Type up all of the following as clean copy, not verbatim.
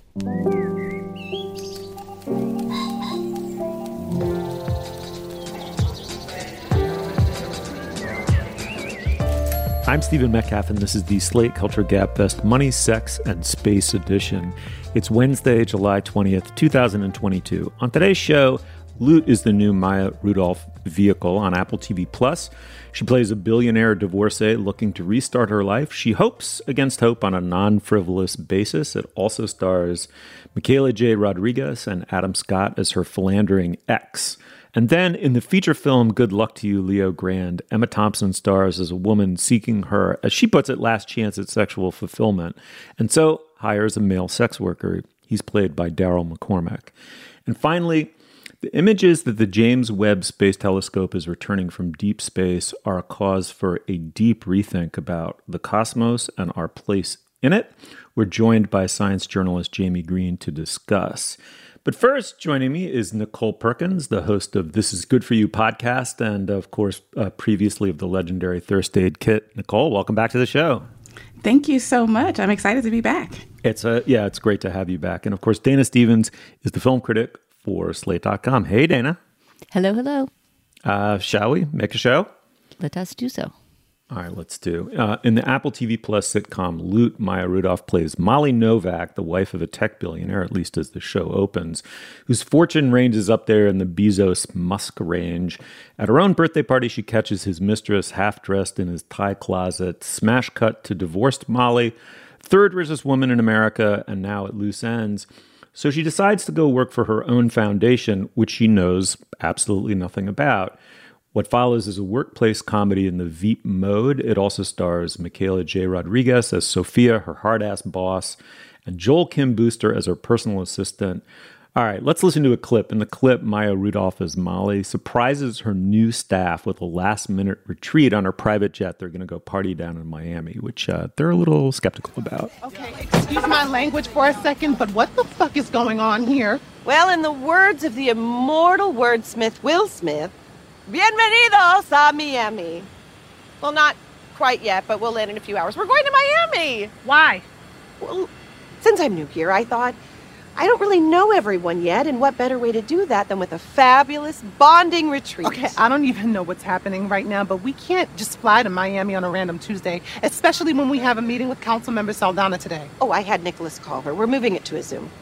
I'm Stephen Metcalf, and this is the Slate Culture Gabfest Money, Sex, and Space edition. It's Wednesday, July 20th, 2022. On today's show, Loot is the new Maya Rudolph vehicle on Apple TV+. She plays a billionaire divorcee looking to restart her life. She hopes against hope on a non-frivolous basis. It also stars Michaela J. Rodriguez and Adam Scott as her philandering ex. And then in the feature film Good Luck to You, Leo Grand, Emma Thompson stars as a woman seeking her, as she puts it, last chance at sexual fulfillment, and so hires a male sex worker. He's played by Daryl McCormack. And finally, the images that the James Webb Space Telescope is returning from deep space are a cause for a deep rethink about the cosmos and our place in it. We're joined by science journalist Jamie Green to discuss. But first, joining me is Nicole Perkins, the host of This Is Good For You podcast, and of course, previously of the legendary Thirst Aid Kit. Nicole, welcome back to the show. Thank you so much. I'm excited to be back. It's great to have you back. And of course, Dana Stevens is the film critic for Slate.com. Hey, Dana. Hello, hello. Shall we make a show? Let us do so. All right, let's do. In the Apple TV Plus sitcom Loot, Maya Rudolph plays Molly Novak, the wife of a tech billionaire, at least as the show opens, whose fortune ranges up there in the Bezos-Musk range. At her own birthday party, she catches his mistress half-dressed in his tie closet, smash cut to divorced Molly, third richest woman in America, and now at loose ends. So she decides to go work for her own foundation, which she knows absolutely nothing about. What follows is a workplace comedy in the Veep mode. It also stars Michaela J. Rodriguez as Sophia, her hard-ass boss, and Joel Kim Booster as her personal assistant. All right, let's listen to a clip. In the clip, Maya Rudolph as Molly surprises her new staff with a last-minute retreat on her private jet. They're going to go party down in Miami, which they're a little skeptical about. Okay, excuse my language for a second, but what the fuck is going on here? Well, in the words of the immortal wordsmith Will Smith, bienvenidos a Miami. Well, not quite yet, but we'll land in a few hours. We're going to Miami. Why? Well, since I'm new here, I thought, I don't really know everyone yet, and what better way to do that than with a fabulous bonding retreat? Okay, I don't even know what's happening right now, but we can't just fly to Miami on a random Tuesday, especially when we have a meeting with Councilmember Saldana today. Oh, I had Nicholas call her. We're moving it to a Zoom.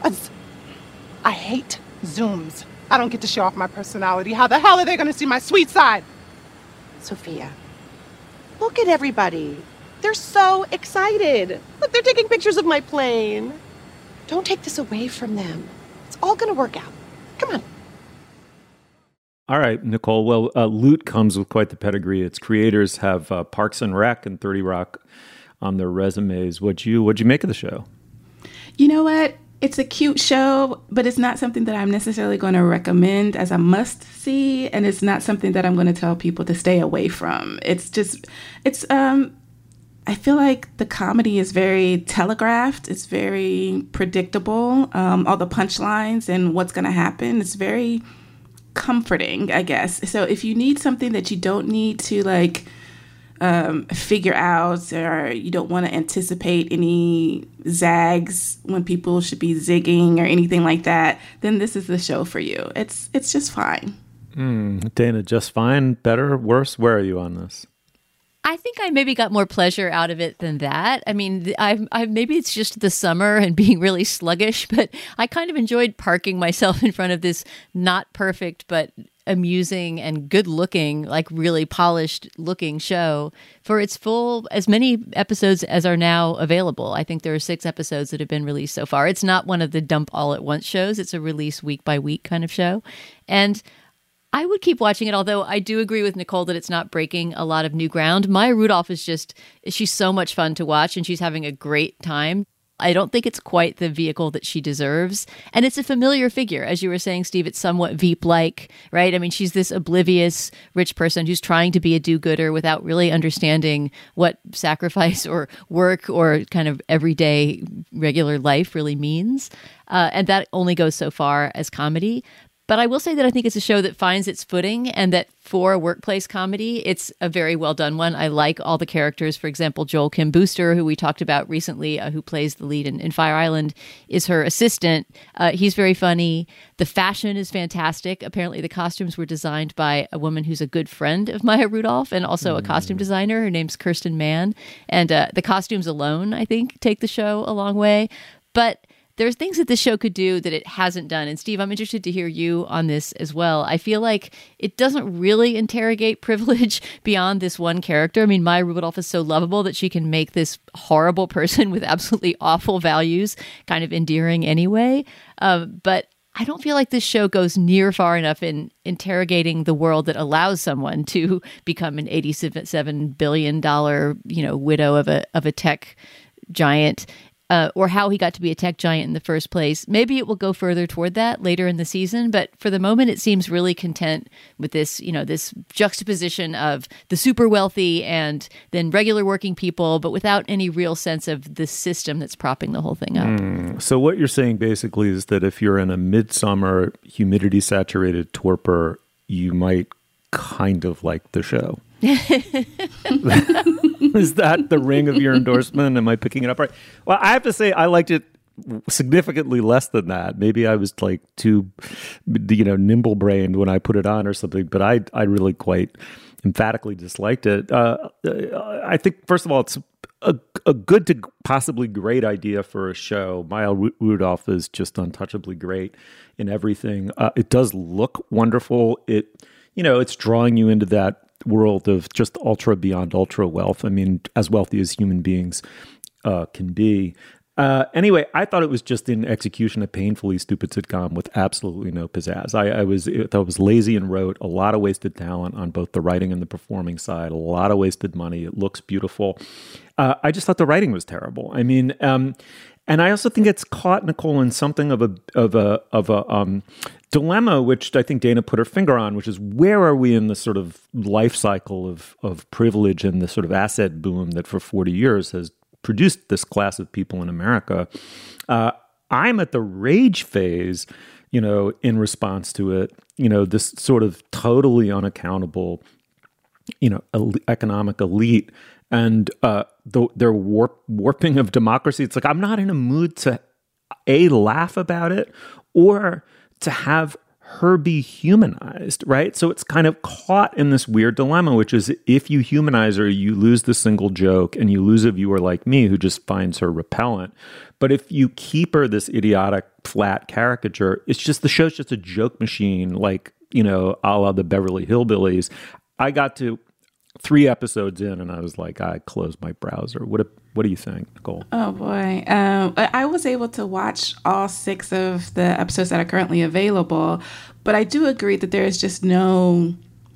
I hate Zooms. I don't get to show off my personality. How the hell are they going to see my sweet side? Sophia, look at everybody. They're so excited. Look, they're taking pictures of my plane. Don't take this away from them. It's all going to work out. Come on. All right, Nicole. Well, Loot comes with quite the pedigree. Its creators have Parks and Rec and 30 Rock on their resumes. What'd you make of the show? You know what? It's a cute show, but it's not something that I'm necessarily going to recommend as a must-see, and it's not something that I'm going to tell people to stay away from. I feel like the comedy is very telegraphed. It's very predictable. All the punchlines and what's going to happen. It's very comforting, I guess. So if you need something that you don't need to figure out, or you don't want to anticipate any zags when people should be zigging or anything like that, then this is the show for you. It's just fine. Dana, just fine, better, worse? Where are you on this? I think I maybe got more pleasure out of it than that. I mean, I maybe it's just the summer and being really sluggish, but I kind of enjoyed parking myself in front of this not perfect but amusing and good looking, like really polished looking show for its full, as many episodes as are now available. I think there are 6 episodes that have been released so far. It's not one of the dump all at once shows. It's a release week by week kind of show. And I would keep watching it, although I do agree with Nicole that it's not breaking a lot of new ground. Maya Rudolph she's so much fun to watch, and she's having a great time. I don't think it's quite the vehicle that she deserves. And it's a familiar figure. As you were saying, Steve, it's somewhat Veep-like, right? I mean, she's this oblivious rich person who's trying to be a do-gooder without really understanding what sacrifice or work or kind of everyday regular life really means. And that only goes so far as comedy. But I will say that I think it's a show that finds its footing, and that for a workplace comedy, it's a very well done one. I like all the characters. For example, Joel Kim Booster, who we talked about recently, who plays the lead in Fire Island, is her assistant. He's very funny. The fashion is fantastic. Apparently, the costumes were designed by a woman who's a good friend of Maya Rudolph and also a costume designer. Her name's Kirsten Mann. And the costumes alone, I think, take the show a long way. But there's things that this show could do that it hasn't done. And Steve, I'm interested to hear you on this as well. I feel like it doesn't really interrogate privilege beyond this one character. I mean, Maya Rudolph is so lovable that she can make this horrible person with absolutely awful values kind of endearing anyway. But I don't feel like this show goes near far enough in interrogating the world that allows someone to become an $87 billion, widow of a tech giant. Or how he got to be a tech giant in the first place. Maybe it will go further toward that later in the season, but for the moment, it seems really content with this, this juxtaposition of the super wealthy and then regular working people, but without any real sense of the system that's propping the whole thing up. So what you're saying basically is that if you're in a midsummer humidity-saturated torpor, you might kind of like the show. Is that the ring of your endorsement? Am I picking it up right? Well, I have to say I liked it significantly less than that. Maybe I was like too, nimble-brained when I put it on or something, but I really quite emphatically disliked it. I think, first of all, it's a good to possibly great idea for a show. Maya Rudolph is just untouchably great in everything. It does look wonderful. It's drawing you into that world of just ultra beyond ultra wealth. I mean, as wealthy as human beings can be. Anyway, I thought it was just in execution a painfully stupid sitcom with absolutely no pizzazz. I thought it was lazy and rote, a lot of wasted talent on both the writing and the performing side, a lot of wasted money. It looks beautiful. I just thought the writing was terrible. I mean, and I also think it's caught Nicole in something of a dilemma, which I think Dana put her finger on, which is where are we in the sort of life cycle of privilege and the sort of asset boom that for 40 years has produced this class of people in America. I'm at the rage phase, in response to it, this sort of totally unaccountable, economic elite and their warping of democracy. It's like, I'm not in a mood to laugh about it or to have her be humanized, right? So it's kind of caught in this weird dilemma, which is if you humanize her, you lose the single joke and you lose a viewer like me who just finds her repellent. But if you keep her this idiotic, flat caricature, it's just the show's just a joke machine, like, a la the Beverly Hillbillies. I got to 3 episodes in and I was like, I closed my browser. What do you think, Nicole? Oh boy. I was able to watch all 6 of the episodes that are currently available, but I do agree that there's just no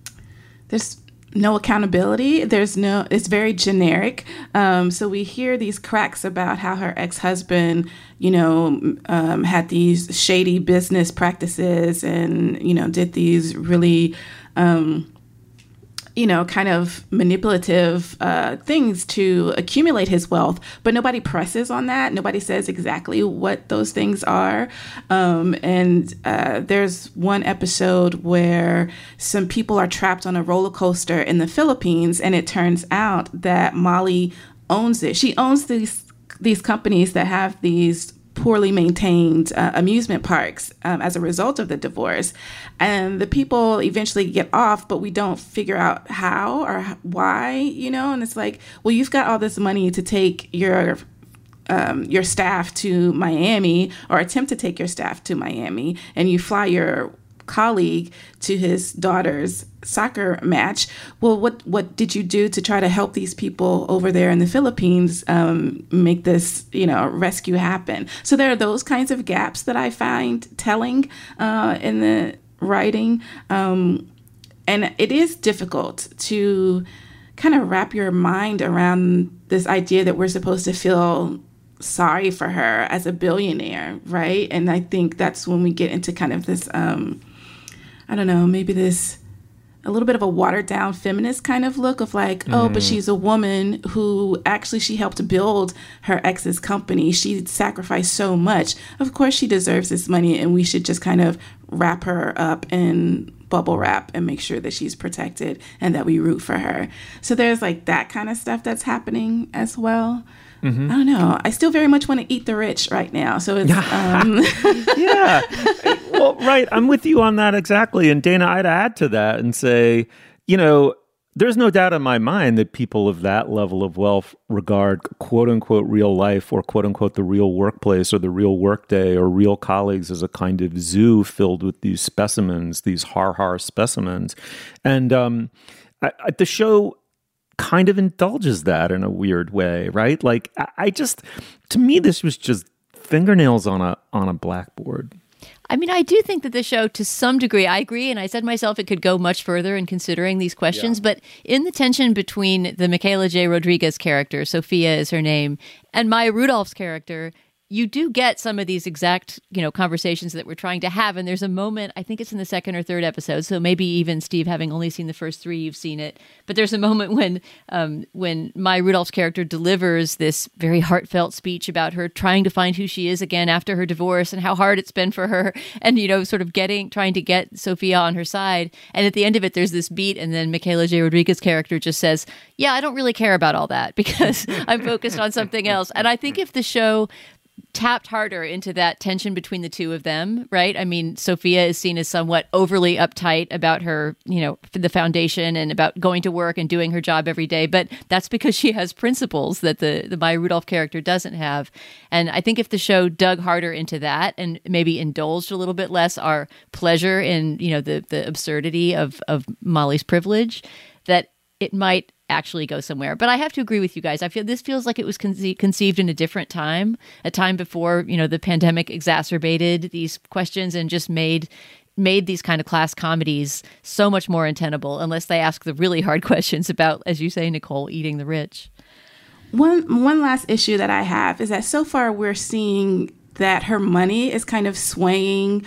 accountability. It's very generic. So we hear these cracks about how her ex-husband, had these shady business practices and, did these really, kind of manipulative things to accumulate his wealth, but nobody presses on that. Nobody says exactly what those things are. And there's one episode where some people are trapped on a roller coaster in the Philippines, and it turns out that Molly owns it. She owns these companies that have these poorly maintained amusement parks as a result of the divorce. And the people eventually get off, but we don't figure out how or why, and it's like, well, you've got all this money to take your staff to Miami or attempt to take your staff to Miami, and you fly your colleague to his daughter's soccer match. Well, what did you do to try to help these people over there in the Philippines make this rescue happen? So there are those kinds of gaps that I find telling in the writing, and it is difficult to kind of wrap your mind around this idea that we're supposed to feel sorry for her as a billionaire, right? And I think that's when we get into kind of this I don't know, maybe this a little bit of a watered down feminist kind of look of like, oh, but she's a woman who actually she helped build her ex's company. She sacrificed so much. Of course, she deserves this money and we should just kind of wrap her up in bubble wrap and make sure that she's protected and that we root for her. So there's like that kind of stuff that's happening as well. Mm-hmm. I don't know. I still very much want to eat the rich right now. So it's yeah. Well, right. I'm with you on that exactly. And Dana, I'd add to that and say, there's no doubt in my mind that people of that level of wealth regard quote unquote real life or quote unquote the real workplace or the real workday or real colleagues as a kind of zoo filled with these specimens, these har specimens. And the show kind of indulges that in a weird way, right? Like to me, this was just fingernails on a blackboard. I mean, I do think that the show, to some degree, I agree, and I said myself it could go much further in considering these questions, but in the tension between the Michaela J. Rodriguez character, Sophia is her name, and Maya Rudolph's character, you do get some of these exact, conversations that we're trying to have. And there's a moment, I think it's in the second or third episode, so maybe even Steve, having only seen the first 3, you've seen it. But there's a moment when Maya Rudolph's character delivers this very heartfelt speech about her trying to find who she is again after her divorce and how hard it's been for her, and sort of trying to get Sophia on her side. And at the end of it, there's this beat, and then Michaela J. Rodriguez's character just says, "Yeah, I don't really care about all that because I'm focused on something else." And I think if the show tapped harder into that tension between the two of them, right? I mean, Sophia is seen as somewhat overly uptight about her, the foundation and about going to work and doing her job every day. But that's because she has principles that the Maya Rudolph character doesn't have. And I think if the show dug harder into that and maybe indulged a little bit less our pleasure in, the absurdity of Molly's privilege, that it might actually go somewhere. But I have to agree with you guys. I feel this feels like it was conceived in a different time, a time before, the pandemic exacerbated these questions and just made these kind of class comedies so much more untenable unless they ask the really hard questions about, as you say, Nicole, eating the rich. One last issue that I have is that so far we're seeing that her money is kind of swaying,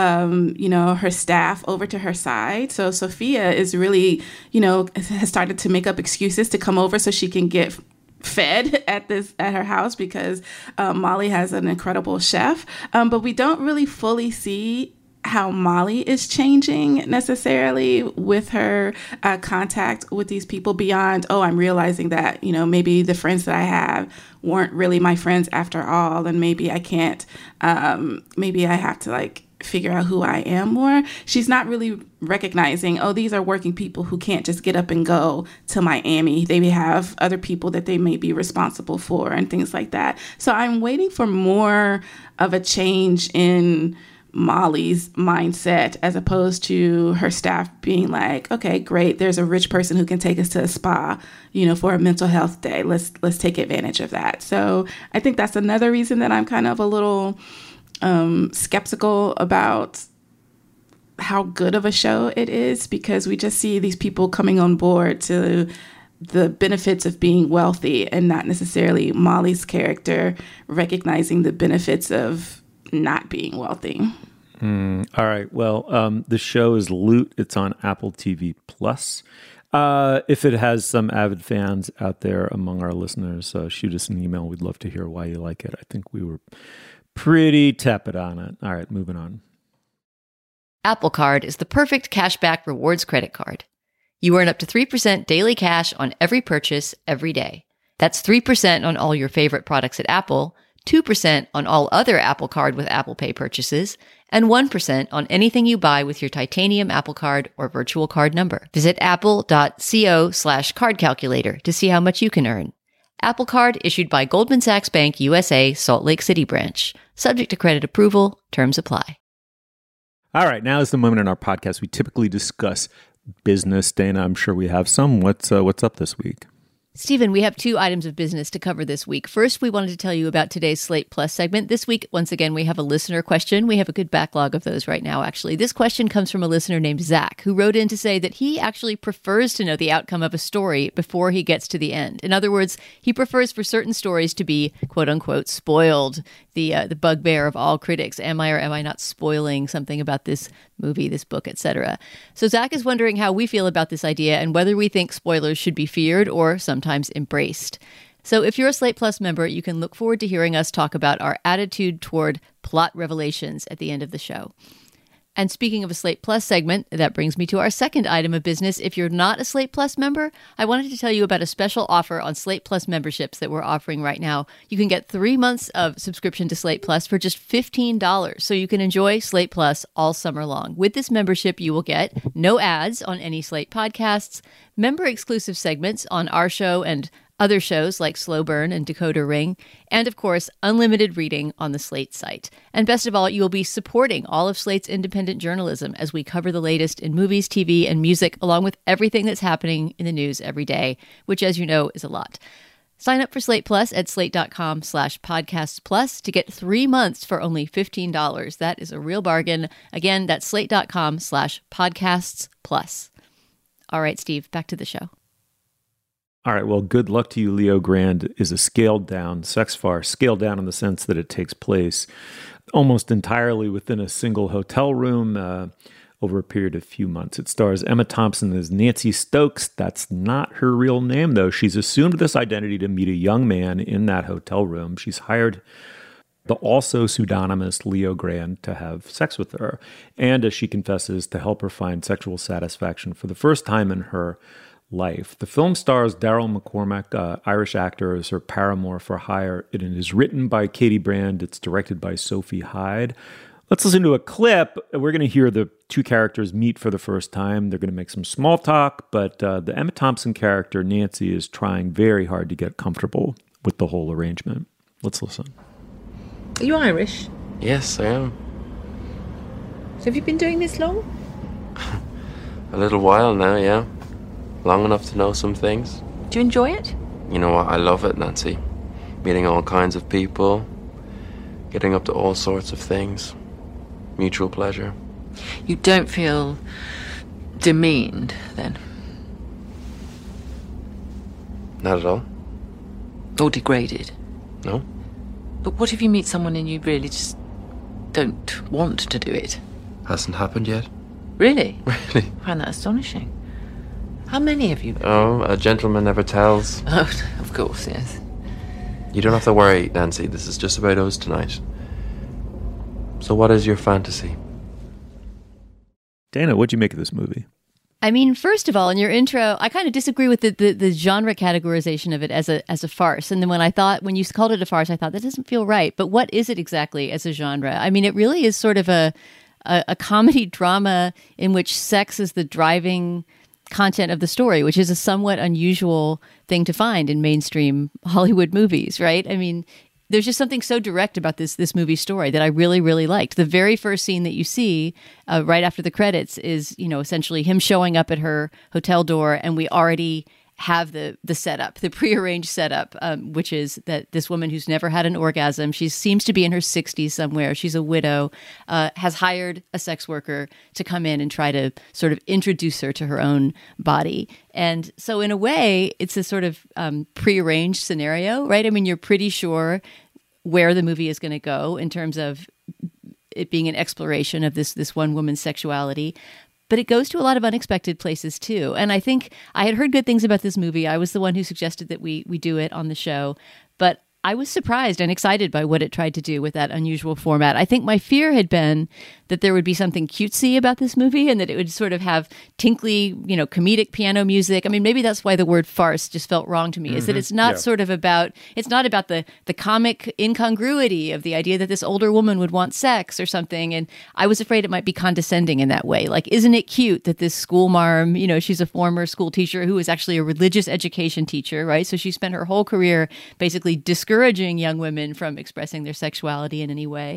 her staff over to her side. So Sophia is really, has started to make up excuses to come over so she can get fed at her house because Molly has an incredible chef. But we don't really fully see how Molly is changing necessarily with her contact with these people beyond, I'm realizing that, maybe the friends that I have weren't really my friends after all. And maybe I can't, maybe I have to figure out who I am more. She's not really recognizing, these are working people who can't just get up and go to Miami. They have other people that they may be responsible for and things like that. So I'm waiting for more of a change in Molly's mindset as opposed to her staff being like, okay, great, there's a rich person who can take us to a spa, for a mental health day. Let's take advantage of that. So I think that's another reason that I'm kind of a little skeptical about how good of a show it is, because we just see these people coming on board to the benefits of being wealthy and not necessarily Molly's character recognizing the benefits of not being wealthy. All right. Well, the show is Loot. It's on Apple TV Plus. If it has some avid fans out there among our listeners, shoot us an email. We'd love to hear why you like it. I think we were pretty tepid on it. All right, moving on. Apple Card is the perfect cashback rewards credit card. You earn up to 3% daily cash on every purchase every day. That's 3% on all your favorite products at Apple, 2% on all other Apple Card with Apple Pay purchases, and 1% on anything you buy with your titanium Apple Card or virtual card number. Visit apple.co/card calculator to see how much you can earn. Apple Card issued by Goldman Sachs Bank USA, Salt Lake City branch. Subject to credit approval. Terms apply. All right, now is the moment in our podcast we typically discuss business. Dana, I'm sure we have some. What's up this week? Stephen, we have 2 items of business to cover this week. First, we wanted to tell you about today's Slate Plus segment. This week, once again, we have a listener question. We have a good backlog of those right now, actually. This question comes from a listener named Zach, who wrote in to say that he actually prefers to know the outcome of a story before he gets to the end. In other words, he prefers for certain stories to be, quote unquote, spoiled, the bugbear of all critics. Am I or am I not spoiling something about this movie, this book, etc.? So Zach is wondering how we feel about this idea and whether we think spoilers should be feared or sometimes embraced. So if you're a Slate Plus member, you can look forward to hearing us talk about our attitude toward plot revelations at the end of the show. And speaking of a Slate Plus segment, that brings me to our second item of business. If you're not a Slate Plus member, I wanted to tell you about a special offer on Slate Plus memberships that we're offering right now. You can get 3 months of subscription to Slate Plus for just $15, so you can enjoy Slate Plus all summer long. With this membership, you will get no ads on any Slate podcasts, member-exclusive segments on our show and other shows like Slow Burn and Decoder Ring, and of course, unlimited reading on the Slate site. And best of all, you will be supporting all of Slate's independent journalism as we cover the latest in movies, TV, and music, along with everything that's happening in the news every day, which, as you know, is a lot. Sign up for Slate Plus at slate.com/podcasts+ to get 3 months for only $15. That is a real bargain. Again, that's slate.com/podcasts+. All right, Steve, back to the show. All right, well, good luck to you. Leo Grand is a scaled-down sex farce, scaled down in the sense that it takes place almost entirely within a single hotel room over a period of a few months. It stars Emma Thompson as Nancy Stokes. That's not her real name, though. She's assumed this identity to meet a young man in that hotel room. She's hired the also pseudonymous Leo Grand to have sex with her, and as she confesses, to help her find sexual satisfaction for the first time in her life. The film stars Daryl McCormack, Irish actor, as her paramour for hire. It is written by Katie Brand. It's directed by Sophie Hyde. Let's listen to a clip. We're going to hear the two characters meet for the first time. They're going to make some small talk, but the Emma Thompson character, Nancy, is trying very hard to get comfortable with the whole arrangement. Let's listen. Are you Irish? Yes, I am. So have you been doing this long? A little while now, yeah. Long enough to know some things. Do you enjoy it? You know what? I love it, Nancy. Meeting all kinds of people, getting up to all sorts of things. Mutual pleasure. You don't feel demeaned, then? Not at all. Or degraded? No. But what if you meet someone and you really just don't want to do it? Hasn't happened yet. Really? Really? I find that astonishing. How many have you? Oh, a gentleman never tells. Oh, of course, yes. You don't have to worry, Nancy. This is just about us tonight. So what is your fantasy? Dana, what'd you make of this movie? I mean, first of all, in your intro, I kind of disagree with the genre categorization of it as a farce. And then when you called it a farce, I thought that doesn't feel right. But what is it exactly as a genre? I mean, it really is sort of a comedy drama in which sex is the driving content of the story, which is a somewhat unusual thing to find in mainstream Hollywood movies, right? I mean, there's just something so direct about this movie story that I really, really liked. The very first scene that you see right after the credits is, essentially him showing up at her hotel door, and we already have the setup, the prearranged setup, which is that this woman who's never had an orgasm, she seems to be in her 60s somewhere, she's a widow, has hired a sex worker to come in and try to sort of introduce her to her own body. And so in a way, it's a sort of prearranged scenario, right? I mean, you're pretty sure where the movie is going to go in terms of it being an exploration of this one woman's sexuality. But it goes to a lot of unexpected places, too. And I think I had heard good things about this movie. I was the one who suggested that we do it on the show. But I was surprised and excited by what it tried to do with that unusual format. I think my fear had been that there would be something cutesy about this movie and that it would sort of have tinkly, comedic piano music. I mean, maybe that's why the word farce just felt wrong to me, is that it's not it's not about the comic incongruity of the idea that this older woman would want sex or something. And I was afraid it might be condescending in that way. Like, isn't it cute that this school marm, she's a former school teacher who was actually a religious education teacher, right? So she spent her whole career basically discouraging young women from expressing their sexuality in any way.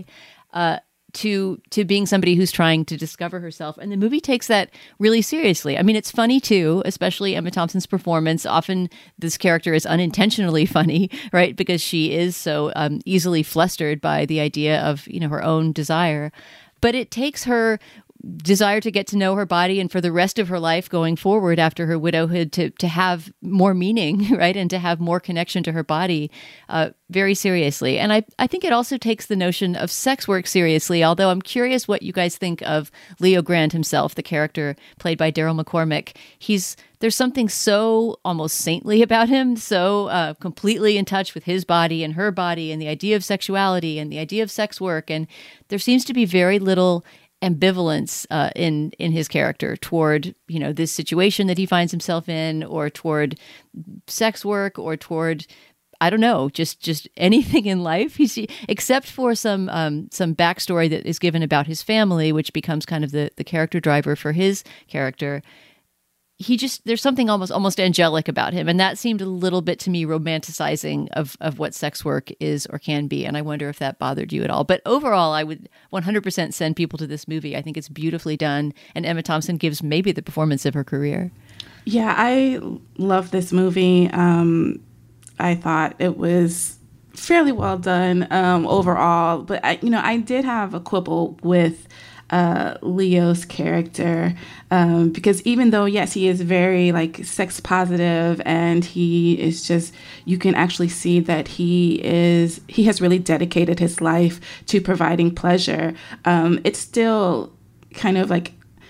To being somebody who's trying to discover herself. And the movie takes that really seriously. I mean, it's funny too, especially Emma Thompson's performance. Often this character is unintentionally funny, right? Because she is so easily flustered by the idea of, her own desire. But it takes her desire to get to know her body and for the rest of her life going forward after her widowhood to have more meaning, right? And to have more connection to her body very seriously. And I think it also takes the notion of sex work seriously, although I'm curious what you guys think of Leo Grand himself, the character played by Daryl McCormack. There's something so almost saintly about him, so completely in touch with his body and her body and the idea of sexuality and the idea of sex work. And there seems to be very little ambivalence in his character toward, this situation that he finds himself in, or toward sex work, or toward, I don't know, just anything in life. Except for some backstory that is given about his family, which becomes kind of the character driver for his character. There's something almost angelic about him. And that seemed a little bit to me romanticizing of what sex work is or can be. And I wonder if that bothered you at all. But overall, I would 100% send people to this movie. I think it's beautifully done. And Emma Thompson gives maybe the performance of her career. Yeah, I love this movie. I thought it was fairly well done overall. But, I did have a quibble with Leo's character, because even though, yes, he is very sex positive, and he is just, you can actually see that he has really dedicated his life to providing pleasure. It's still kind of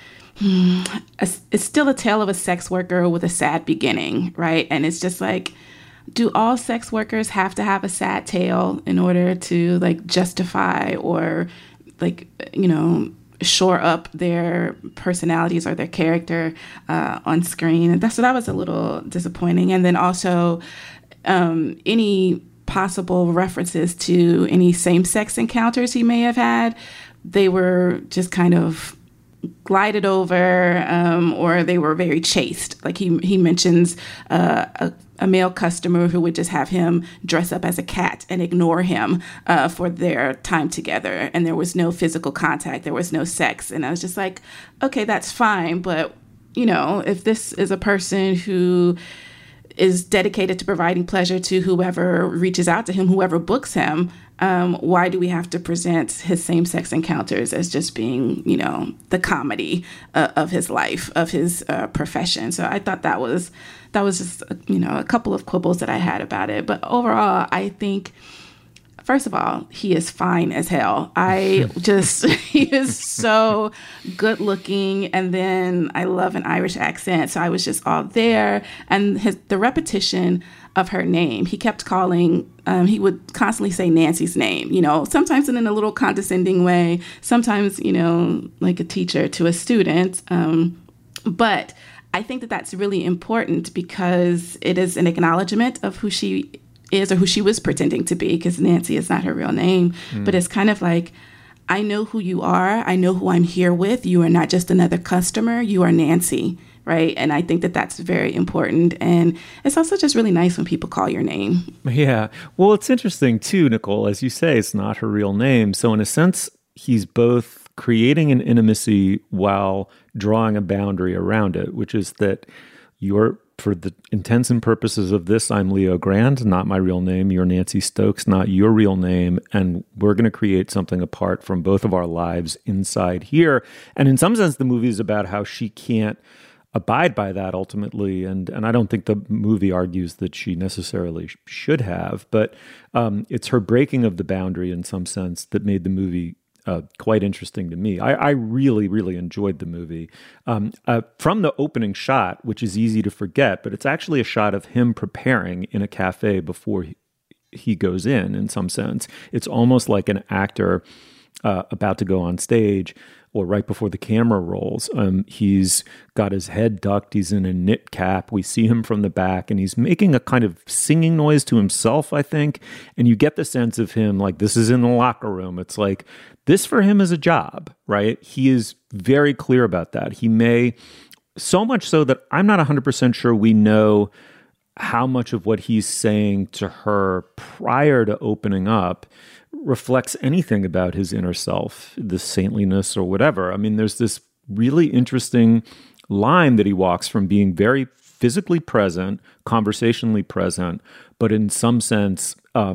it's still a tale of a sex worker with a sad beginning, right? And it's just do all sex workers have to have a sad tale in order to justify or shore up their personalities or their character on screen? And that was a little disappointing. And then also any possible references to any same-sex encounters he may have had, they were just kind of glided over, or they were very chaste. He mentions a male customer who would just have him dress up as a cat and ignore him for their time together. And there was no physical contact. There was no sex. And I was just okay, that's fine. But, if this is a person who is dedicated to providing pleasure to whoever reaches out to him, whoever books him, why do we have to present his same-sex encounters as just being, the comedy of his life, of his profession? So I thought that was just, a couple of quibbles that I had about it. But overall, I think, first of all, he is fine as hell. He is so good looking. And then I love an Irish accent. So I was just all there. And the repetition of her name, he kept calling, he would constantly say Nancy's name, sometimes in a little condescending way, sometimes, like a teacher to a student. But I think that that's really important because it is an acknowledgement of who she is or who she was pretending to be, because Nancy is not her real name. But it's kind of I know who you are. I know who I'm here with. You are not just another customer. You are Nancy, right? And I think that that's very important. And it's also just really nice when people call your name. Yeah. Well, it's interesting too, Nicole, as you say, it's not her real name. So in a sense, he's both creating an intimacy while drawing a boundary around it, which is that for the intents and purposes of this, I'm Leo Grand, not my real name. You're Nancy Stokes, not your real name. And we're going to create something apart from both of our lives inside here. And in some sense, the movie is about how she can't abide by that ultimately. And I don't think the movie argues that she necessarily should have, but it's her breaking of the boundary in some sense that made the movie quite interesting to me. I really, really enjoyed the movie. From the opening shot, which is easy to forget, but it's actually a shot of him preparing in a cafe before he goes in some sense. It's almost like an actor about to go on stage or right before the camera rolls. He's got his head ducked. He's in a knit cap. We see him from the back, and he's making a kind of singing noise to himself, I think. And you get the sense of him this is in the locker room. It's this for him is a job, right? He is very clear about that. He may, so much so that I'm not 100% sure we know how much of what he's saying to her prior to opening up reflects anything about his inner self, the saintliness or whatever. I mean, there's this really interesting line that he walks from being very physically present, conversationally present, but in some sense,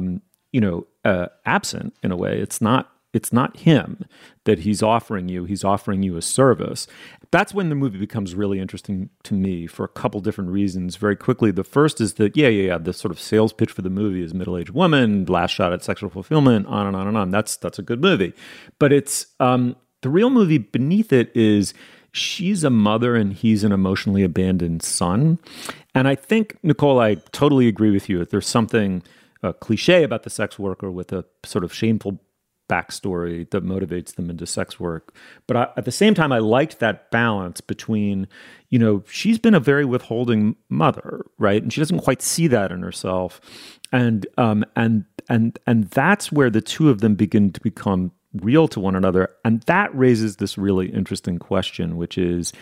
absent in a way. It's not him that he's offering you. He's offering you a service. That's when the movie becomes really interesting to me for a couple different reasons. Very quickly, the first is that, the sort of sales pitch for the movie is middle-aged woman, last shot at sexual fulfillment, on and on and on. That's a good movie. But it's the real movie beneath it is she's a mother and he's an emotionally abandoned son. And I think, Nicole, I totally agree with you. There's something cliche about the sex worker with a sort of shameful backstory that motivates them into sex work. But at the same time, I liked that balance between, she's been a very withholding mother, right? And she doesn't quite see that in herself. And that's where the two of them begin to become real to one another. And that raises this really interesting question, which is,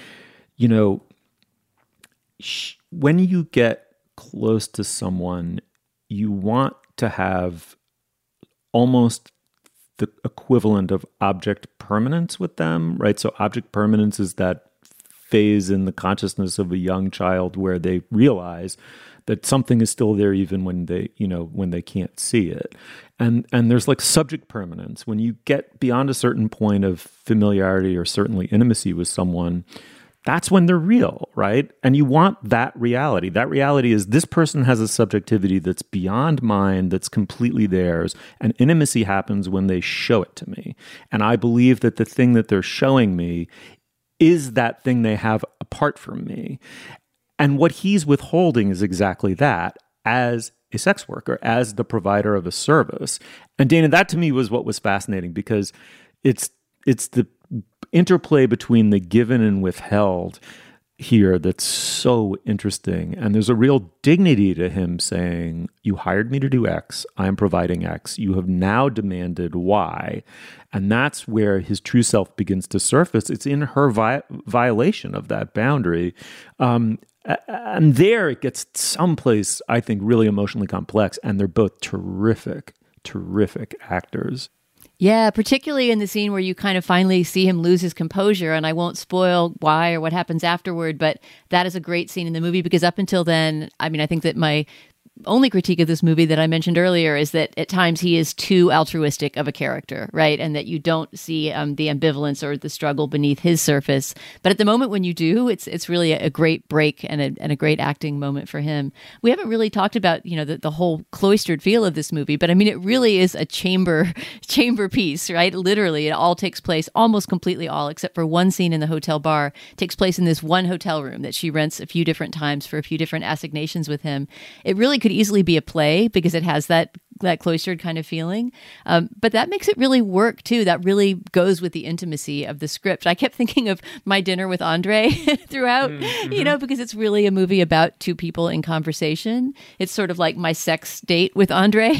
when you get close to someone, you want to have almost the equivalent of object permanence with them, right? So object permanence is that phase in the consciousness of a young child where they realize that something is still there even when they can't see it. And there's like subject permanence. When you get beyond a certain point of familiarity or certainly intimacy with someone, that's when they're real, right? And you want that reality. That reality is this person has a subjectivity that's beyond mine, that's completely theirs. And intimacy happens when they show it to me. And I believe that the thing that they're showing me is that thing they have apart from me. And what he's withholding is exactly that, as a sex worker, as the provider of a service. And Dana, that to me was what was fascinating, because it's the interplay between the given and withheld here that's so interesting. And there's a real dignity to him saying, you hired me to do X, I'm providing X, you have now demanded Y. And that's where his true self begins to surface. It's in her violation of that boundary. And there it gets someplace, I think, really emotionally complex. And they're both terrific, terrific actors. Yeah, particularly in the scene where you kind of finally see him lose his composure, and I won't spoil why or what happens afterward, but that is a great scene in the movie, because up until then, I mean, I think that my only critique of this movie that I mentioned earlier is that at times he is too altruistic of a character, right? And that you don't see the ambivalence or the struggle beneath his surface. But at the moment when you do, it's really a great break and a great acting moment for him. We haven't really talked about, the whole cloistered feel of this movie, but I mean, it really is a chamber piece, right? Literally, it all takes place, almost completely all, except for one scene in the hotel bar, takes place in this one hotel room that she rents a few different times for a few different assignations with him. It really could easily be a play because it has that cloistered kind of feeling. But that makes it really work too. That really goes with the intimacy of the script. I kept thinking of My Dinner with Andre throughout, because it's really a movie about two people in conversation. It's sort of like my sex date with Andre,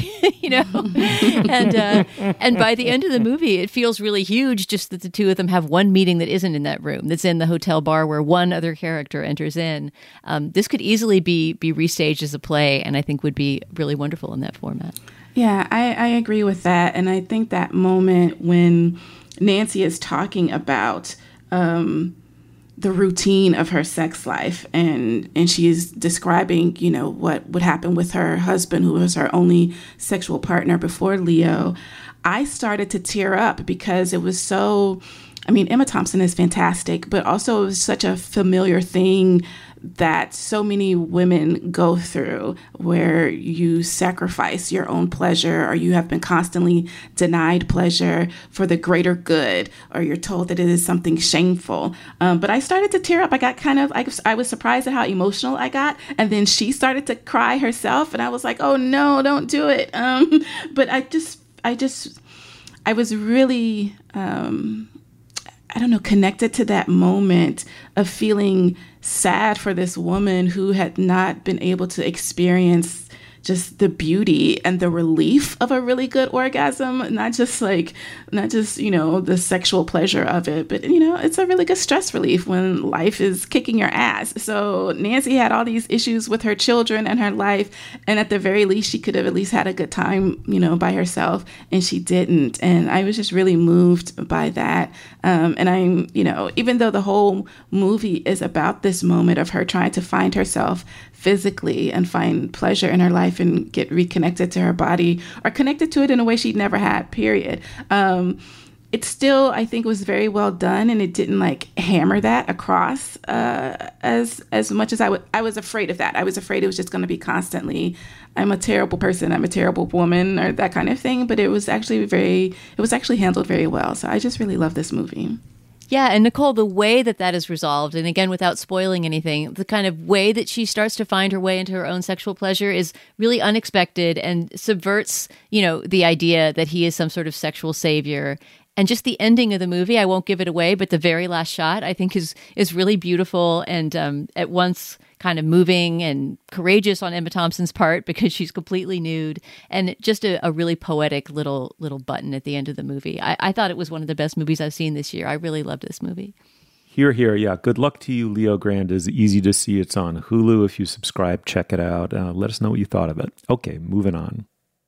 and by the end of the movie, it feels really huge just that the two of them have one meeting that isn't in that room, that's in the hotel bar where one other character enters in. This could easily be restaged as a play, and I think would be really wonderful in that format. Yeah, I agree with that. And I think that moment when Nancy is talking about the routine of her sex life, and she is describing, what would happen with her husband, who was her only sexual partner before Leo, I started to tear up because it was so, Emma Thompson is fantastic, but also it was such a familiar thing that so many women go through, where you sacrifice your own pleasure, or you have been constantly denied pleasure for the greater good, or you're told that it is something shameful. But I started to tear up. I got I was surprised at how emotional I got. And then she started to cry herself. And I was like, oh no, don't do it. But I was really, connected to that moment of feeling sad for this woman who had not been able to experience just the beauty and the relief of a really good orgasm, not just the sexual pleasure of it, but it's a really good stress relief when life is kicking your ass. So Nancy had all these issues with her children and her life, and at the very least she could have at least had a good time by herself, and she didn't. And I was just really moved by that. And I'm even though the whole movie is about this moment of her trying to find herself physically and find pleasure in her life and get reconnected to her body, or connected to it in a way she'd never had, period. It still, I think, was very well done, and it didn't hammer that across as much as I was afraid of that. I was afraid it was just going to be constantly, I'm a terrible person, I'm a terrible woman, or that kind of thing. But it was actually handled very well. So I just really love this movie. Yeah, and Nicole, the way that is resolved, and again, without spoiling anything, the kind of way that she starts to find her way into her own sexual pleasure is really unexpected and subverts, the idea that he is some sort of sexual savior. And just the ending of the movie, I won't give it away, but the very last shot, I think, is really beautiful and at once kind of moving and courageous on Emma Thompson's part because she's completely nude, and just a really poetic little button at the end of the movie. I thought it was one of the best movies I've seen this year. I really loved this movie. Hear, hear. Yeah, good luck to you, Leo Grande. Is easy to see. It's on Hulu. If you subscribe, check it out. Let us know what you thought of it. Okay, moving on.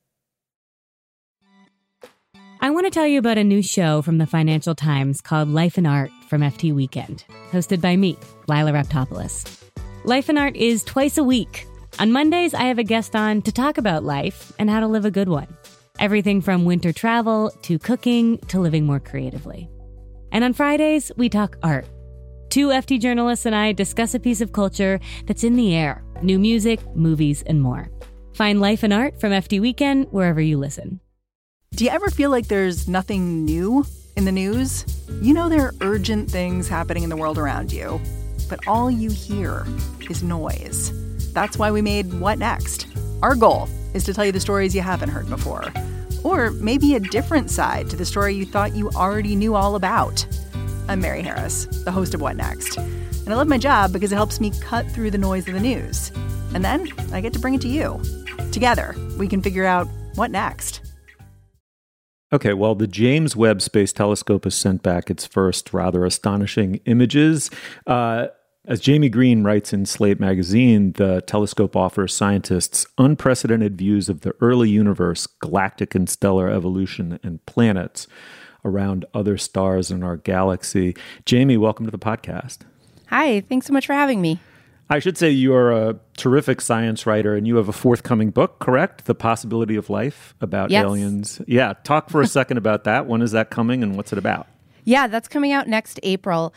I want to tell you about a new show from the Financial Times called Life and Art from FT Weekend, hosted by me, Lila Raptopoulos. Life and Art is twice a week. On Mondays, I have a guest on to talk about life and how to live a good one. Everything from winter travel to cooking to living more creatively. And on Fridays, we talk art. 2 FT journalists and I discuss a piece of culture that's in the air, new music, movies, and more. Find Life and Art from FT Weekend wherever you listen. Do you ever feel like there's nothing new in the news? You know there are urgent things happening in the world around you, but all you hear is noise. That's why we made What Next? Our goal is to tell you the stories you haven't heard before, or maybe a different side to the story you thought you already knew all about. I'm Mary Harris, the host of What Next? And I love my job because it helps me cut through the noise of the news. And then I get to bring it to you. Together, we can figure out what next. Okay, well, the James Webb Space Telescope has sent back its first rather astonishing images. As Jamie Green writes in Slate magazine, the telescope offers scientists unprecedented views of the early universe, galactic and stellar evolution, and planets around other stars in our galaxy. Jamie, welcome to the podcast. Hi, thanks so much for having me. I should say you're a terrific science writer, and you have a forthcoming book, correct? The Possibility of Life, about aliens. Yeah, talk for a second about that. When is that coming, and what's it about? Yeah, that's coming out next April.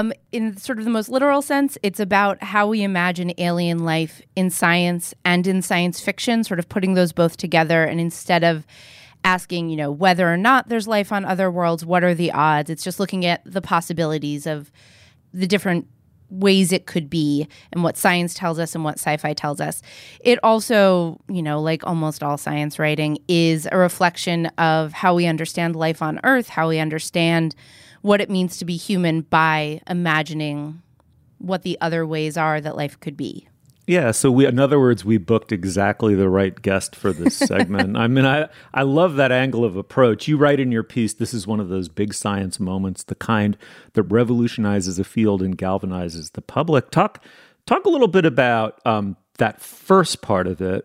In sort of the most literal sense, it's about how we imagine alien life in science and in science fiction, sort of putting those both together. And instead of asking, whether or not there's life on other worlds, what are the odds? It's just looking at the possibilities of the different ways it could be and what science tells us and what sci-fi tells us. It also, like almost all science writing, is a reflection of how we understand life on Earth, how we understand what it means to be human by imagining what the other ways are that life could be. Yeah, so in other words, we booked exactly the right guest for this segment. I mean, I love that angle of approach. You write in your piece, this is one of those big science moments, the kind that revolutionizes a field and galvanizes the public. Talk a little bit about that first part of it.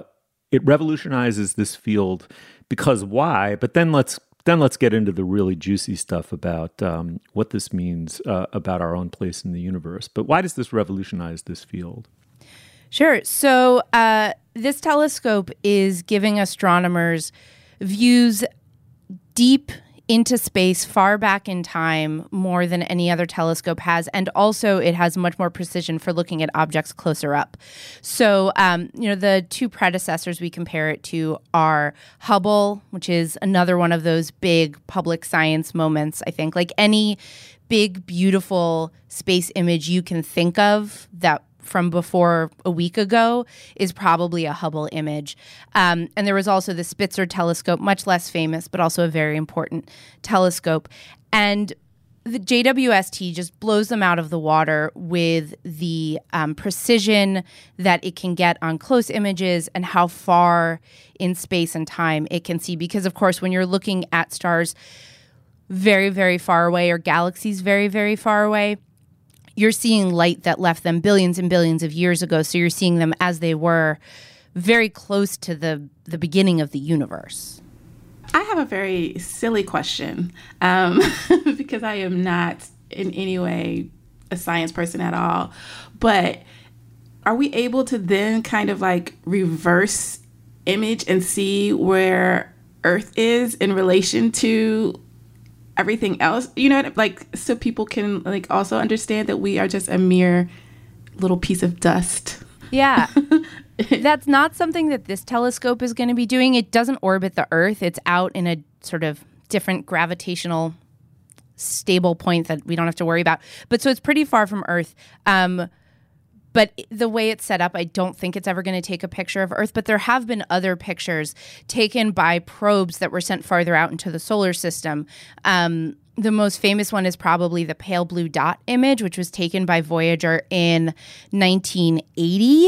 It revolutionizes this field because why? But then let's get into the really juicy stuff about what this means about our own place in the universe. But why does this revolutionize this field? Sure. So this telescope is giving astronomers views deep into space, far back in time, more than any other telescope has. And also it has much more precision for looking at objects closer up. So, the 2 predecessors we compare it to are Hubble, which is another one of those big public science moments, I think. Like any big, beautiful space image you can think of that from before a week ago is probably a Hubble image. And there was also the Spitzer telescope, much less famous, but also a very important telescope. And the JWST just blows them out of the water with the precision that it can get on close images and how far in space and time it can see. Because, of course, when you're looking at stars very, very far away or galaxies very, very far away, you're seeing light that left them billions and billions of years ago. So you're seeing them as they were very close to the beginning of the universe. I have a very silly question because I am not in any way a science person at all. But are we able to then kind of like reverse image and see where Earth is in relation to everything else, so people can like also understand that we are just a mere little piece of dust? Yeah. That's not something that this telescope is going to be doing. It doesn't orbit the Earth. It's out in a sort of different gravitational stable point that we don't have to worry about. But so it's pretty far from Earth. But the way it's set up, I don't think it's ever going to take a picture of Earth. But there have been other pictures taken by probes that were sent farther out into the solar system. The most famous one is probably the pale blue dot image, which was taken by Voyager in 1980.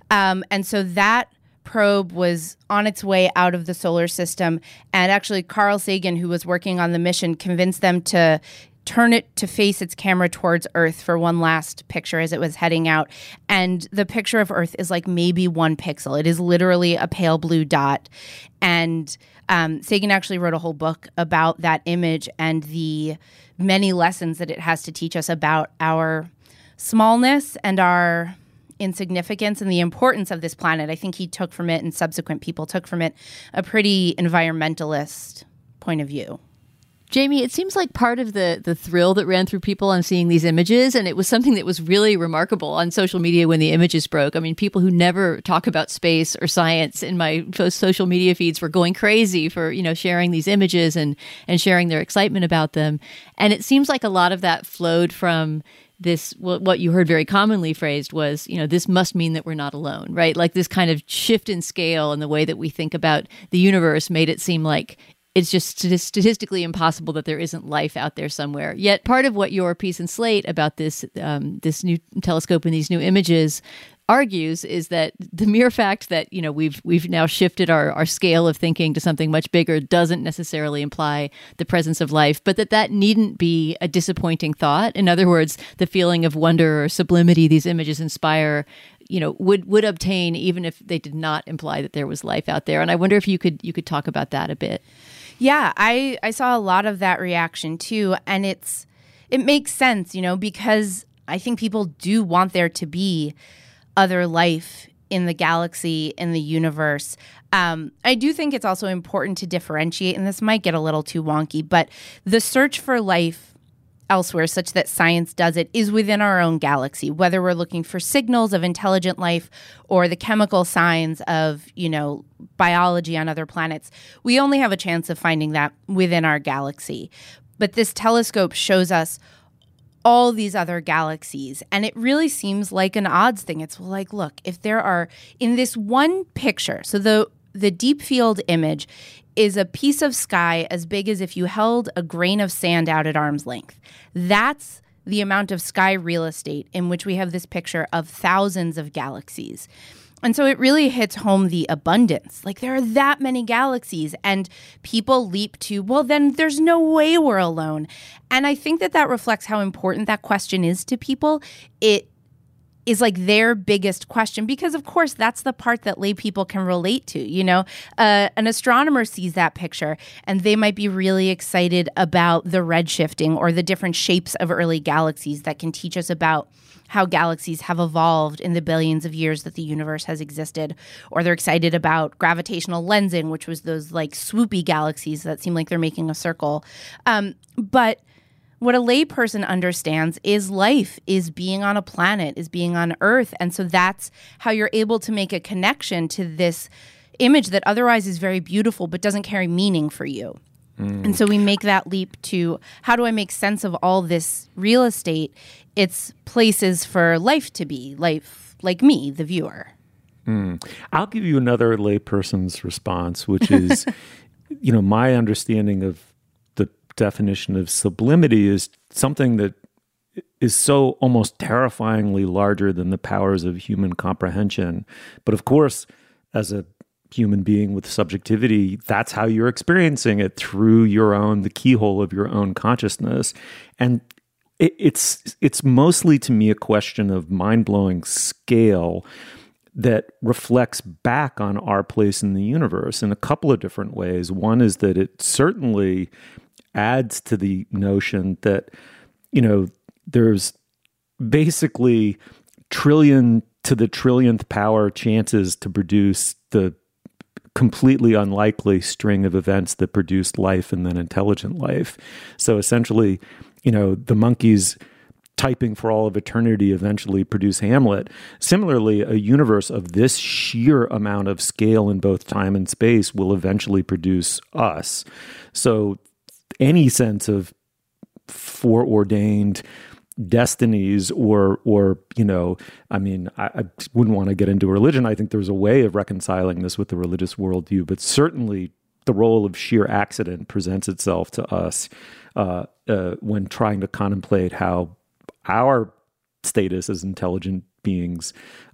And so that probe was on its way out of the solar system. And actually, Carl Sagan, who was working on the mission, convinced them to turn it to face its camera towards Earth for one last picture as it was heading out. And the picture of Earth is like maybe 1 pixel. It is literally a pale blue dot. And Sagan actually wrote a whole book about that image and the many lessons that it has to teach us about our smallness and our insignificance and the importance of this planet. I think he took from it, and subsequent people took from it, a pretty environmentalist point of view. Jamie, it seems like part of the thrill that ran through people on seeing these images, and it was something that was really remarkable on social media when the images broke. I mean, people who never talk about space or science in my social media feeds were going crazy for, sharing these images and sharing their excitement about them. And it seems like a lot of that flowed from this, what you heard very commonly phrased was, this must mean that we're not alone, right? Like this kind of shift in scale and the way that we think about the universe made it seem like it's just statistically impossible that there isn't life out there somewhere. Yet part of what your piece in Slate about this new telescope and these new images argues is that the mere fact that we've now shifted our scale of thinking to something much bigger doesn't necessarily imply the presence of life, but that needn't be a disappointing thought. In other words, the feeling of wonder or sublimity these images inspire would obtain even if they did not imply that there was life out there. And I wonder if you could talk about that a bit. Yeah, I saw a lot of that reaction too, and it makes sense, because I think people do want there to be other life in the galaxy, in the universe. I do think it's also important to differentiate, and this might get a little too wonky, but the search for life elsewhere, such that science does it, is within our own galaxy, whether we're looking for signals of intelligent life or the chemical signs of, biology on other planets. We only have a chance of finding that within our galaxy. But this telescope shows us all these other galaxies, and it really seems like an odds thing. It's like, look, if there are, in this one picture, so the deep field image is a piece of sky as big as if you held a grain of sand out at arm's length. That's the amount of sky real estate in which we have this picture of thousands of galaxies. And so it really hits home the abundance. Like, there are that many galaxies, and people leap to, well, then there's no way we're alone. And I think that reflects how important that question is to people. It is like their biggest question, because of course that's the part that lay people can relate to. An astronomer sees that picture and they might be really excited about the redshifting or the different shapes of early galaxies that can teach us about how galaxies have evolved in the billions of years that the universe has existed. Or they're excited about gravitational lensing, which was those like swoopy galaxies that seem like they're making a circle. But what a layperson understands is life, is being on a planet, is being on Earth. And so that's how you're able to make a connection to this image that otherwise is very beautiful but doesn't carry meaning for you. And so we make that leap to, how do I make sense of all this real estate? It's places for life to be, life like me, the viewer. I'll give you another layperson's response, which is, my understanding of definition of sublimity is something that is so almost terrifyingly larger than the powers of human comprehension. But of course, as a human being with subjectivity, that's how you're experiencing it, through the keyhole of your own consciousness. And it's mostly, to me, a question of mind-blowing scale that reflects back on our place in the universe in a couple of different ways. One is that it certainly adds to the notion that, there's basically trillion to the trillionth power chances to produce the completely unlikely string of events that produced life and then intelligent life. So essentially, the monkeys typing for all of eternity eventually produce Hamlet. Similarly, a universe of this sheer amount of scale in both time and space will eventually produce us. So any sense of foreordained destinies or I mean, I wouldn't want to get into religion. I think there's a way of reconciling this with the religious worldview, but certainly the role of sheer accident presents itself to us when trying to contemplate how our status as intelligent beings,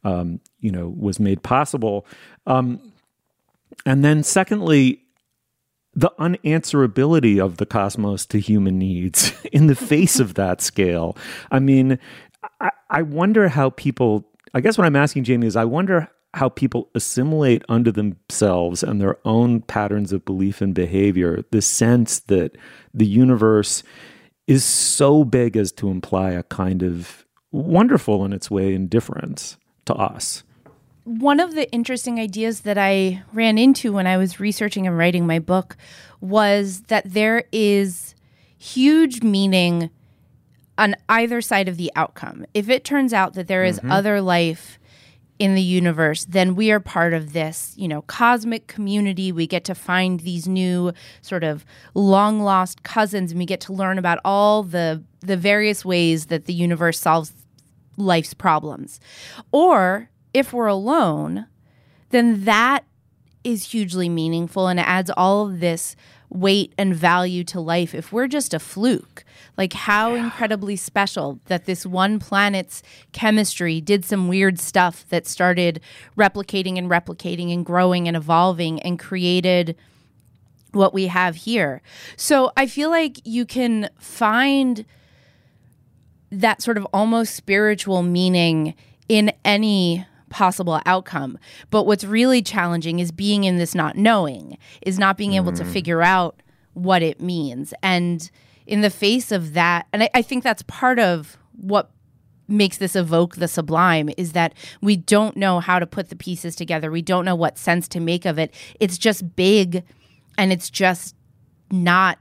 was made possible. And then secondly, the unanswerability of the cosmos to human needs in the face of that scale. I mean, I wonder how people, I guess what I'm asking, Jamie, is I wonder how people assimilate unto themselves and their own patterns of belief and behavior the sense that the universe is so big as to imply a kind of wonderful in its way indifference to us. One of the interesting ideas that I ran into when I was researching and writing my book was that there is huge meaning on either side of the outcome. If it turns out that there is other life in the universe, then we are part of this, cosmic community. We get to find these new sort of long lost cousins, and we get to learn about all the various ways that the universe solves life's problems. Or if we're alone, then that is hugely meaningful and adds all of this weight and value to life. If we're just a fluke, like how incredibly special that this one planet's chemistry did some weird stuff that started replicating and growing and evolving and created what we have here. So I feel like you can find that sort of almost spiritual meaning in any possible outcome. But what's really challenging is being in this not knowing, is not being able to figure out what it means. And in the face of that, and I think that's part of what makes this evoke the sublime, is that we don't know how to put the pieces together. We don't know what sense to make of it. It's just big and it's just not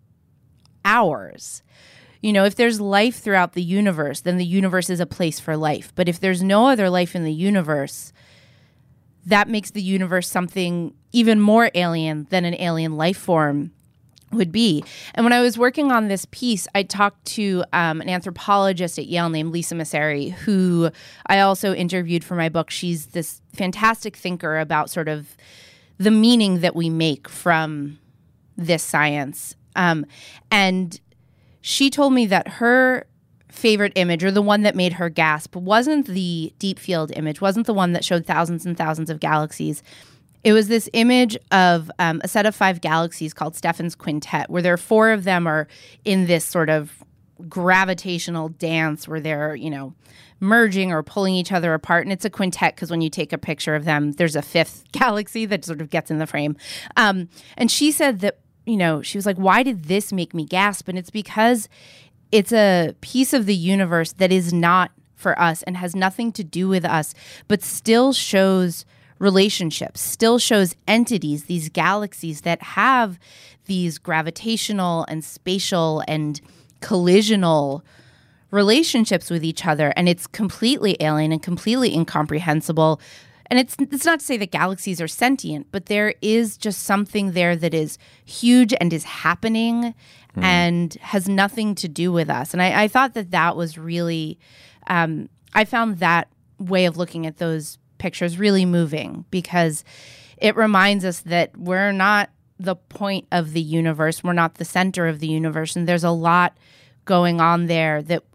ours. If there's life throughout the universe, then the universe is a place for life. But if there's no other life in the universe, that makes the universe something even more alien than an alien life form would be. And when I was working on this piece, I talked to an anthropologist at Yale named Lisa Messeri, who I also interviewed for my book. She's this fantastic thinker about sort of the meaning that we make from this science. And she told me that her favorite image, or the one that made her gasp, wasn't the deep field image, wasn't the one that showed thousands and thousands of galaxies. It was this image of a set of 5 galaxies called Stephan's Quintet, where there are 4 of them are in this sort of gravitational dance where they're, merging or pulling each other apart. And it's a quintet because when you take a picture of them, there's a 5th galaxy that sort of gets in the frame. And she said that, she was like, why did this make me gasp? And it's because it's a piece of the universe that is not for us and has nothing to do with us, but still shows relationships, still shows entities, these galaxies that have these gravitational and spatial and collisional relationships with each other. And it's completely alien and completely incomprehensible. And it's not to say that galaxies are sentient, but there is just something there that is huge and is happening and has nothing to do with us. And I thought that was really, I found that way of looking at those pictures really moving, because it reminds us that we're not the point of the universe. We're not the center of the universe. And there's a lot going on there that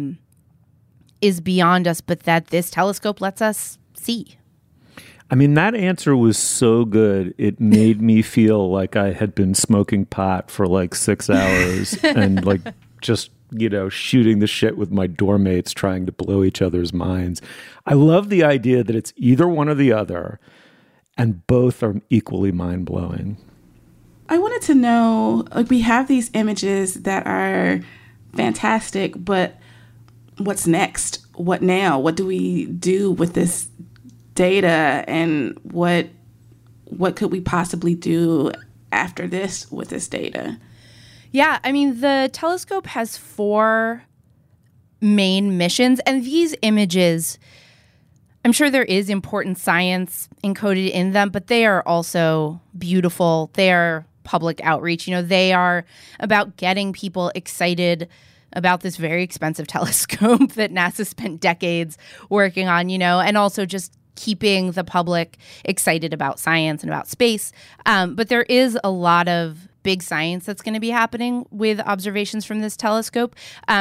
is beyond us, but that this telescope lets us see. I mean, that answer was so good. It made me feel like I had been smoking pot for like 6 hours and like just, shooting the shit with my dorm mates trying to blow each other's minds. I love the idea that it's either one or the other, and both are equally mind-blowing. I wanted to know, we have these images that are fantastic, but what's next? What now? What do we do with this data, and what could we possibly do after this with this data? Yeah, I mean, the telescope has 4 main missions, and these images, I'm sure there is important science encoded in them, but they are also beautiful. They are public outreach. They are about getting people excited about this very expensive telescope that NASA spent decades working on, and also just keeping the public excited about science and about space. But there is a lot of big science that's going to be happening with observations from this telescope.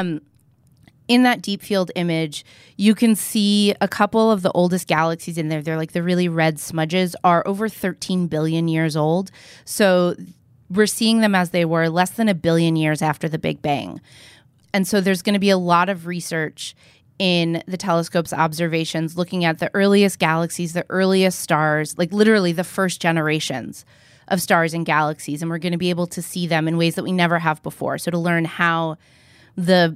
In that deep field image, you can see a couple of the oldest galaxies in there. They're like the really red smudges are over 13 billion years old. So we're seeing them as they were less than 1 billion years after the Big Bang. And so there's going to be a lot of research in the telescope's observations looking at the earliest galaxies, the earliest stars, like literally the first generations of stars and galaxies. And we're going to be able to see them in ways that we never have before. So to learn how the,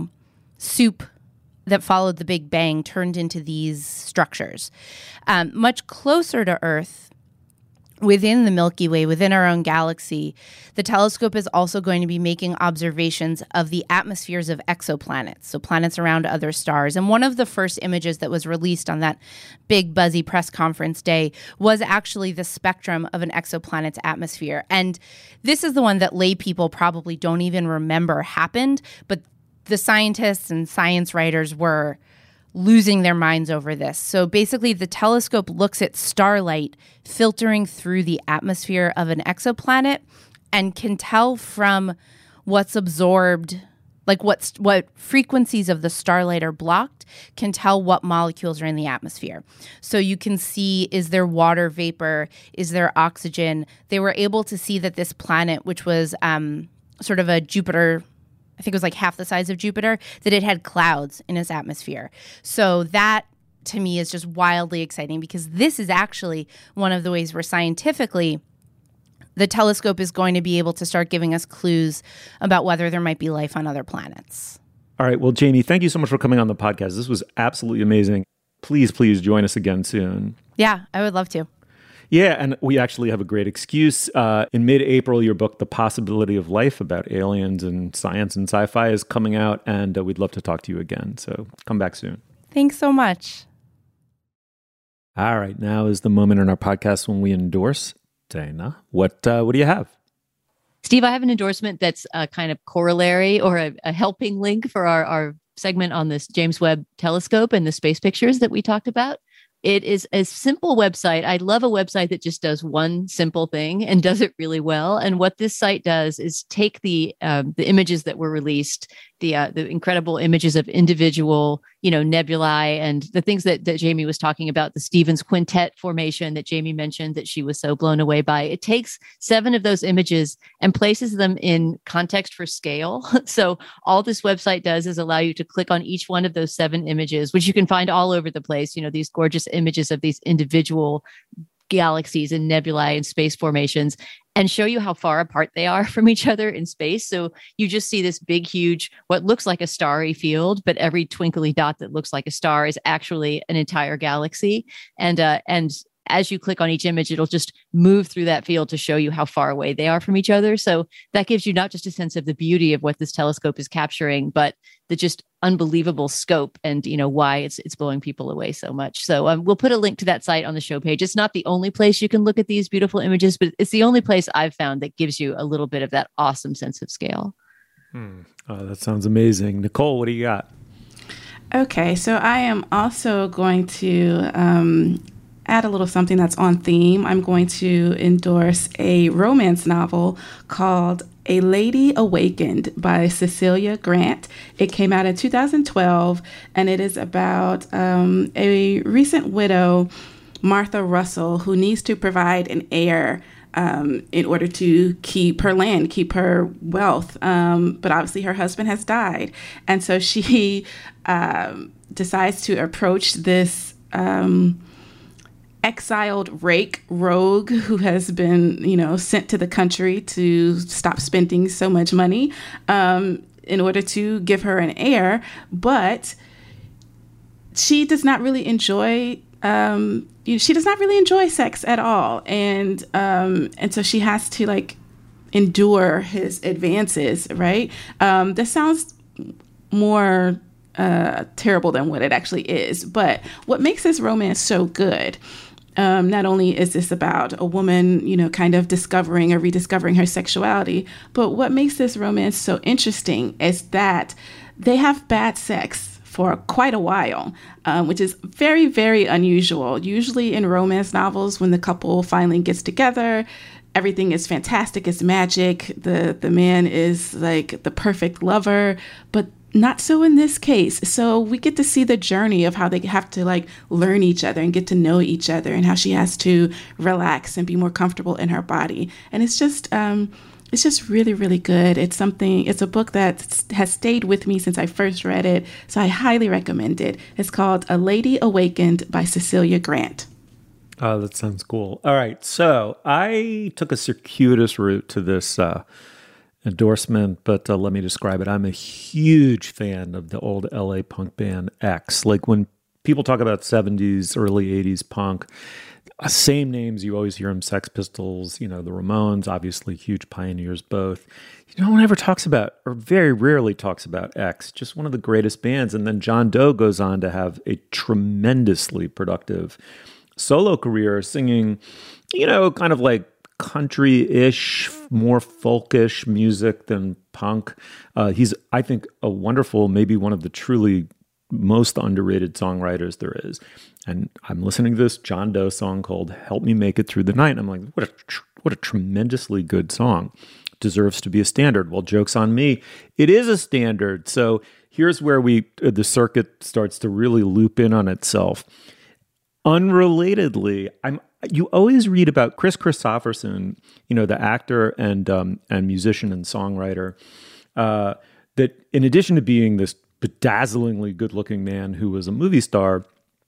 soup that followed the Big Bang turned into these structures. Much closer to Earth, within the Milky Way, within our own galaxy, the telescope is also going to be making observations of the atmospheres of exoplanets, so planets around other stars. And one of the first images that was released on that big buzzy press conference day was actually the spectrum of an exoplanet's atmosphere. And this is the one that lay people probably don't even remember happened, but the scientists and science writers were losing their minds over this. So basically, the telescope looks at starlight filtering through the atmosphere of an exoplanet and can tell from what's absorbed, like what frequencies of the starlight are blocked, can tell what molecules are in the atmosphere. So you can see, is there water vapor? Is there oxygen? They were able to see that this planet, which was sort of a Jupiter, I think it was like half the size of Jupiter, that it had clouds in its atmosphere. So that, to me, is just wildly exciting because this is actually one of the ways where scientifically the telescope is going to be able to start giving us clues about whether there might be life on other planets. All right. Well, Jamie, thank you so much for coming on the podcast. This was absolutely amazing. Please join us again soon. Yeah, I would love to. Yeah, and we actually have a great excuse. In mid-April, your book, The Possibility of Life, about aliens and science and sci-fi is coming out, and we'd love to talk to you again. So come back soon. Thanks so much. All right, now is the moment in our podcast when we endorse. Dana, what do you have? Steve, I have an endorsement that's a kind of corollary or a helping link for our segment on this James Webb Telescope and the space pictures that we talked about. It is a simple website. I love a website that just does one simple thing and does it really well. And what this site does is take the images that were released, the incredible images of individual, nebulae, and the things that Jamie was talking about, the Stevens Quintet formation that Jamie mentioned that she was so blown away by. It takes 7 of those images and places them in context for scale. So all this website does is allow you to click on each one of those 7 images, which you can find all over the place. These gorgeous images of these individual galaxies and nebulae and space formations, and show you how far apart they are from each other in space. So you just see this big, huge, what looks like a starry field, but every twinkly dot that looks like a star is actually an entire galaxy. And as you click on each image, it'll just move through that field to show you how far away they are from each other. So that gives you not just a sense of the beauty of what this telescope is capturing, but the just unbelievable scope and, why it's blowing people away so much. So we'll put a link to that site on the show page. It's not the only place you can look at these beautiful images, but it's the only place I've found that gives you a little bit of that awesome sense of scale. Oh, that sounds amazing. Nicole, what do you got? Okay, so I am also going to add a little something that's on theme. I'm going to endorse a romance novel called A Lady Awakened by Cecilia Grant. It came out in 2012, and it is about a recent widow, Martha Russell, who needs to provide an heir in order to keep her land, keep her wealth. But obviously her husband has died. And so she decides to approach this exiled rogue who has been, sent to the country to stop spending so much money in order to give her an heir. But she does not really enjoy sex at all. And so she has to endure his advances, right? That sounds more terrible than what it actually is. But what makes this romance so good Not only is this about a woman, kind of discovering or rediscovering her sexuality, but what makes this romance so interesting is that they have bad sex for quite a while, which is very, very unusual. Usually in romance novels, when the couple finally gets together, everything is fantastic, it's magic, the man is like the perfect lover, but not so in this case. So we get to see the journey of how they have to like learn each other and get to know each other, and how she has to relax and be more comfortable in her body. And it's just really, really good. It's a book that has stayed with me since I first read it. So I highly recommend it. It's called A Lady Awakened by Cecilia Grant. Oh, that sounds cool. All right. So I took a circuitous route to this endorsement, but let me describe it. I'm a huge fan of the old LA punk band X. Like when people talk about 70s, early 80s punk, same names, you always hear them: Sex Pistols, the Ramones, obviously huge pioneers both. No one ever talks about, or very rarely talks about, X, just one of the greatest bands. And then John Doe goes on to have a tremendously productive solo career singing, kind of like country-ish, more folkish music than punk. He's, I think, a wonderful, maybe one of the truly most underrated songwriters there is. And I'm listening to this John Doe song called Help Me Make It Through the Night. And I'm like, what a tremendously good song. Deserves to be a standard. Well, joke's on me. It is a standard. So here's where the circuit starts to really loop in on itself. Unrelatedly, you always read about Chris Christopherson, the actor and musician and songwriter, that in addition to being this bedazzlingly good-looking man who was a movie star,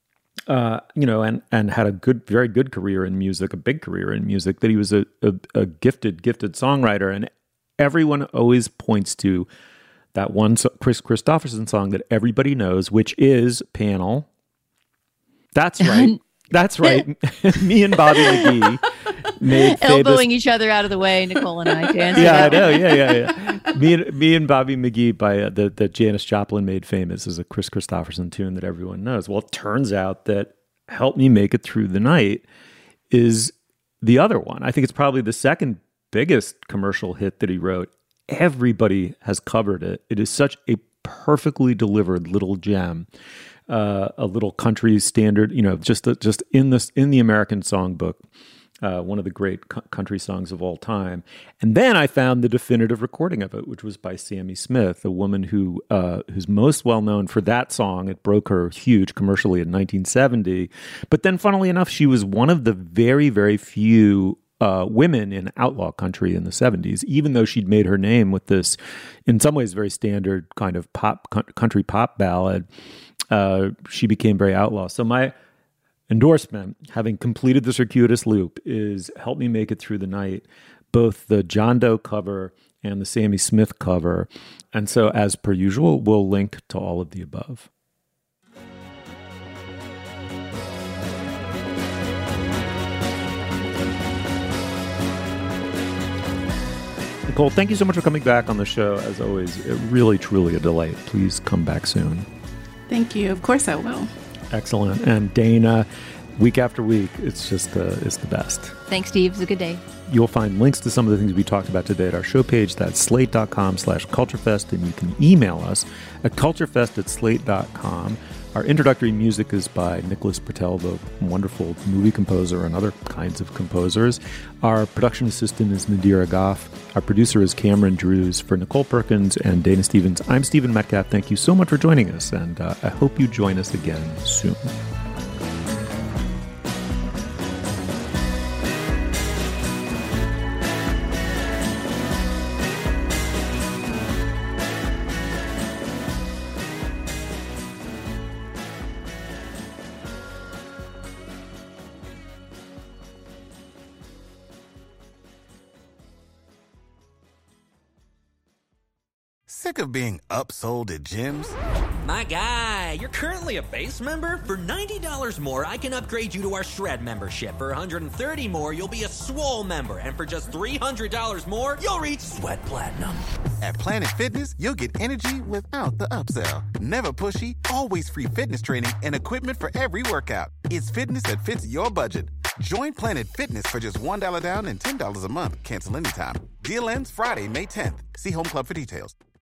and had a very good career in music, a big career in music, that he was a gifted songwriter. And everyone always points to that one Chris Christopherson song that everybody knows, which is Panel. That's right. That's right. Me and Bobby McGee made elbowing each other out of the way, Nicole and I. Yeah, I know. Yeah. Me and Bobby McGee by that Janis Joplin made famous as a Chris Christopherson tune that everyone knows. Well, it turns out that Help Me Make It Through the Night is the other one. I think it's probably the second biggest commercial hit that he wrote. Everybody has covered it. It is such a perfectly delivered little gem. A little country standard, just in the American songbook, one of the great country songs of all time. And then I found the definitive recording of it, which was by Sammy Smith, a woman who's most well known for that song. It broke her huge commercially in 1970. But then, funnily enough, she was one of the very, very few women in outlaw country in the 70s, even though she'd made her name with this, in some ways, very standard kind of country pop ballad. She became very outlaw. So my endorsement, having completed the circuitous loop, is Help Me Make It Through the Night, both the John Doe cover and the Sammy Smith cover. And so, as per usual, we'll link to all of the above. Nicole, thank you so much for coming back on the show. As always, really, truly a delight. Please come back soon. Thank you. Of course I will. Excellent. And Dana, week after week, it's just it's the best. Thanks, Steve. It's a good day. You'll find links to some of the things we talked about today at our show page. That's slate.com/culturefest. And you can email us at culturefest@slate.com. Our introductory music is by Nicholas Patel, the wonderful movie composer and other kinds of composers. Our production assistant is Nadira Goff. Our producer is Cameron Drews. For Nicole Perkins and Dana Stevens, I'm Stephen Metcalf. Thank you so much for joining us, and I hope you join us again soon. Sick of being upsold at gyms? My guy, you're currently a base member. For $90 more, I can upgrade you to our Shred membership. For $130 more, you'll be a Swole member. And for just $300 more, you'll reach Sweat Platinum. At Planet Fitness, you'll get energy without the upsell. Never pushy, always free fitness training and equipment for every workout. It's fitness that fits your budget. Join Planet Fitness for just $1 down and $10 a month. Cancel anytime. Deal ends Friday, May 10th. See Home Club for details.